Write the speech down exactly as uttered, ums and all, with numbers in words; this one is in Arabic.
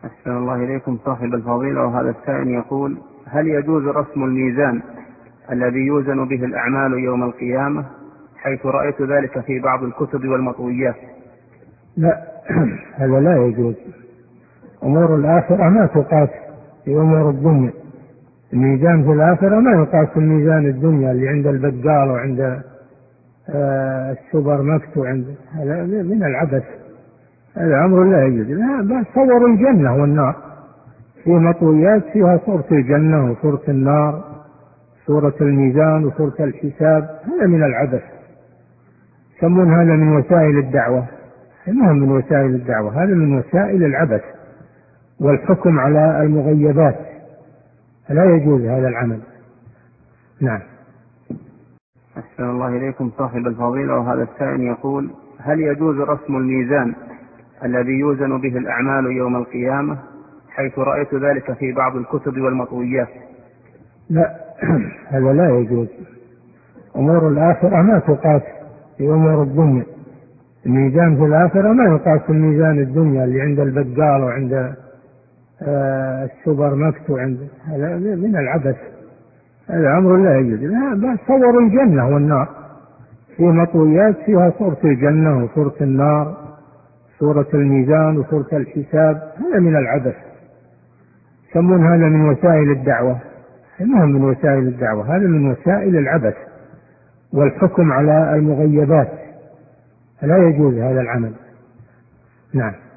أحسن الله إليكم صاحب الفضيلة، وهذا السائل يقول: هل يجوز رسم الميزان الذي يوزن به الأعمال يوم القيامة، حيث رأيت ذلك في بعض الكتب والمطويات؟ لا، هذا لا يجوز. أمور الآخرة ما تقاس في أمور الدنيا. الميزان في الآخرة ما يقاس الميزان الدنيا اللي عند البقال وعند آه السوبر ماركت، وعند هذا من العبث. هذا أمر لا يجوز. لا، صور الجنة والنار في مطويات فيها صورة الجنة وصورة النار، صورة الميزان وصورة الحساب. هذا من العبث، يسمون هذا من وسائل الدعوة. ما هو من وسائل الدعوة، هذا من وسائل العبث والحكم على المغيبات. لا يجوز هذا العمل. نعم. أحسن الله إليكم صاحب الفضيلة، وهذا السائل يقول: هل يجوز رسم الميزان الذي يوزن به الأعمال يوم القيامة، حيث رأيت ذلك في بعض الكتب والمطويات؟ لا، هذا لا يجوز. أمور الآخرة ما تقاس في أمور الدنيا. الميزان في الآخرة ما يقاس الميزان الدنيا اللي عند البقال وعند آه السوبر ماركت، وعند هذا من العبث. هذا أمر لا يجوز. لا، صور الجنة والنار في مطويات فيها صورة الجنة وصورة النار، صورة الميزان وصورة الحساب. هذا من العبث، يسمون هذا من وسائل الدعوة. ما هو من وسائل الدعوة، هذا من وسائل العبث والحكم على المغيبات. لا يجوز هذا العمل. نعم.